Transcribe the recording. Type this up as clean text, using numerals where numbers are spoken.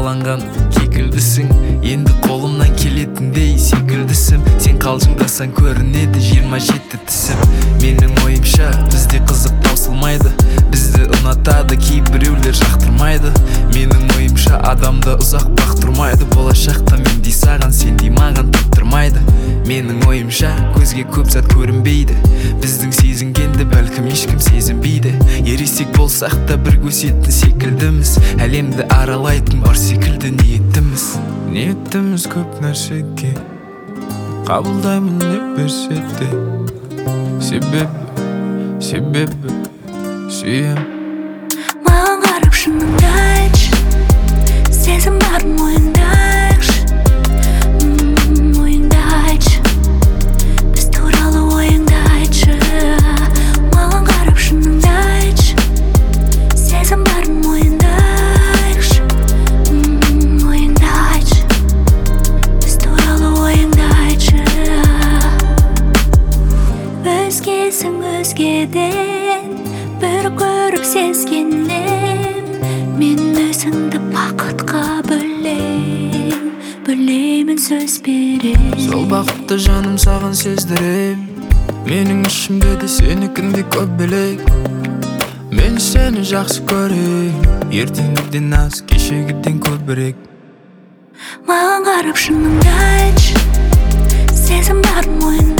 қаланған кекілдісің, енді қолымнан келетіндей секілдісім. Сен қалжыңдасаң көрінеді 27 тісім. Менің ойымша бізде қызық таусылмайды, бізді ұнатады кейбіреулер жақтырмайды. Менің ойымша адамды ұзақ бақтырмайды, болашақта мендей саған сендей маған таптырмайды. Менің ойымша көзге көп зат көрінбейді, біздің сезінгенді бәлкім ешкім сезінбейді. Ересек болсақ та бір көсетін секілдіміз, әлемді аралайтын бар секілді ниетіміз көп нәрсеге қабылдаймын деп берсе де, себебі сүйем. Маған қарап шыныңды айтшы, сезім бар мойындайықшы, ойыңды айтшы, біз туралы ойыңды айтшы. Маған қарап шыныңды айтшы, сезім бар мойындайықшы, ойыңды айтшы, біз туралы ойыңды айтшы. Өзгесің өзгеден бір көріп сезгеннен, мен өзіңді бақытқа бөлеймін, сөз берем. Сол бақытты жаным саған сездірем, менің ішімде де сенікіндей көп бөлек. Мен сені жақсы көрем, ертеңгіден аз, кешегіден көбірек. Маған қарап шыныңды айтшы, сезім бар мойында.